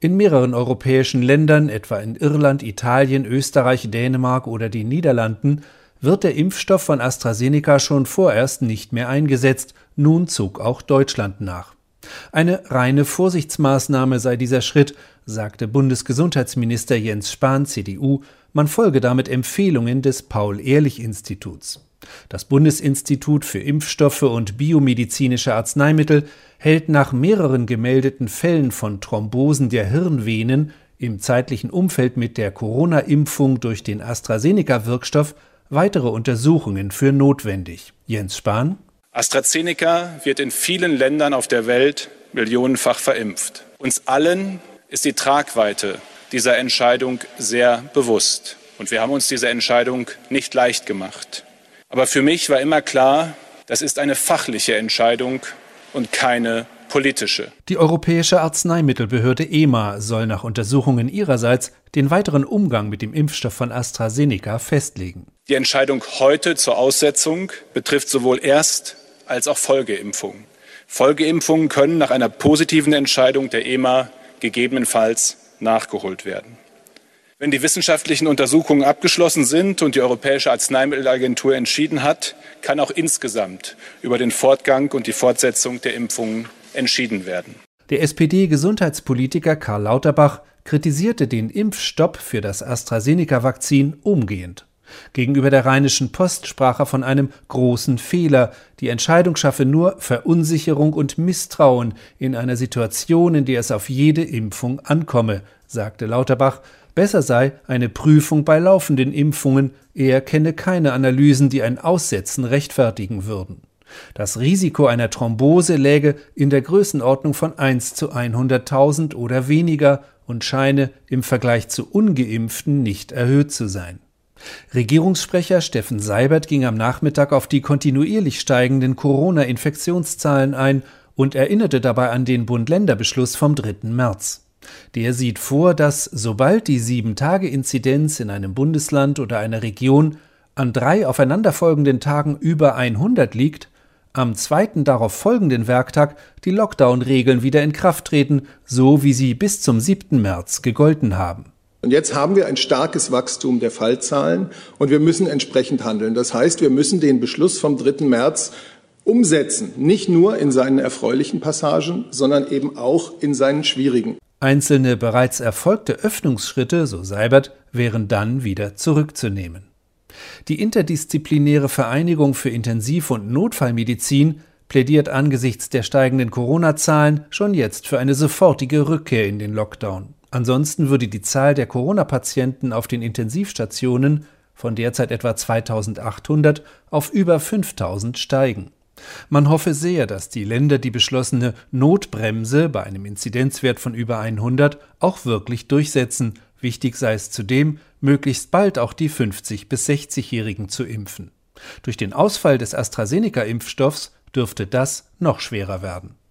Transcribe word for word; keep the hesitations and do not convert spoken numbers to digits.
In mehreren europäischen Ländern, etwa in Irland, Italien, Österreich, Dänemark oder den Niederlanden, wird der Impfstoff von AstraZeneca schon vorerst nicht mehr eingesetzt. Nun zog auch Deutschland nach. Eine reine Vorsichtsmaßnahme sei dieser Schritt, sagte Bundesgesundheitsminister Jens Spahn, C D U, man folge damit Empfehlungen des Paul-Ehrlich-Instituts. Das Bundesinstitut für Impfstoffe und biomedizinische Arzneimittel hält nach mehreren gemeldeten Fällen von Thrombosen der Hirnvenen im zeitlichen Umfeld mit der Corona-Impfung durch den AstraZeneca-Wirkstoff weitere Untersuchungen für notwendig. Jens Spahn: AstraZeneca wird in vielen Ländern auf der Welt millionenfach verimpft. Uns allen ist die Tragweite dieser Entscheidung sehr bewusst. Und wir haben uns diese Entscheidung nicht leicht gemacht. Aber für mich war immer klar, das ist eine fachliche Entscheidung und keine politische. Die Europäische Arzneimittelbehörde E M A soll nach Untersuchungen ihrerseits den weiteren Umgang mit dem Impfstoff von AstraZeneca festlegen. Die Entscheidung heute zur Aussetzung betrifft sowohl Erst- als auch Folgeimpfungen. Folgeimpfungen können nach einer positiven Entscheidung der E M A gegebenenfalls nachgeholt werden. Wenn die wissenschaftlichen Untersuchungen abgeschlossen sind und die Europäische Arzneimittelagentur entschieden hat, kann auch insgesamt über den Fortgang und die Fortsetzung der Impfungen entschieden werden. Der S P D-Gesundheitspolitiker Karl Lauterbach kritisierte den Impfstopp für das AstraZeneca-Vakzin umgehend. Gegenüber der Rheinischen Post sprach er von einem großen Fehler. Die Entscheidung schaffe nur Verunsicherung und Misstrauen in einer Situation, in der es auf jede Impfung ankomme, sagte Lauterbach. Besser sei eine Prüfung bei laufenden Impfungen. Er kenne keine Analysen, die ein Aussetzen rechtfertigen würden. Das Risiko einer Thrombose läge in der Größenordnung von eins zu hunderttausend oder weniger und scheine im Vergleich zu Ungeimpften nicht erhöht zu sein. Regierungssprecher Steffen Seibert ging am Nachmittag auf die kontinuierlich steigenden Corona-Infektionszahlen ein und erinnerte dabei an den Bund-Länder-Beschluss vom dritten März. Der sieht vor, dass, sobald die sieben-Tage-Inzidenz in einem Bundesland oder einer Region an drei aufeinanderfolgenden Tagen über hundert liegt, am zweiten darauf folgenden Werktag die Lockdown-Regeln wieder in Kraft treten, so wie sie bis zum siebten März gegolten haben. Und jetzt haben wir ein starkes Wachstum der Fallzahlen und wir müssen entsprechend handeln. Das heißt, wir müssen den Beschluss vom dritten März umsetzen, nicht nur in seinen erfreulichen Passagen, sondern eben auch in seinen schwierigen. Einzelne bereits erfolgte Öffnungsschritte, so Seibert, wären dann wieder zurückzunehmen. Die interdisziplinäre Vereinigung für Intensiv- und Notfallmedizin plädiert angesichts der steigenden Corona-Zahlen schon jetzt für eine sofortige Rückkehr in den Lockdown. Ansonsten würde die Zahl der Corona-Patienten auf den Intensivstationen von derzeit etwa zweitausendachthundert auf über fünftausend steigen. Man hoffe sehr, dass die Länder die beschlossene Notbremse bei einem Inzidenzwert von über hundert auch wirklich durchsetzen. Wichtig sei es zudem, möglichst bald auch die fünfzig- bis sechzigjährigen zu impfen. Durch den Ausfall des AstraZeneca-Impfstoffs dürfte das noch schwerer werden.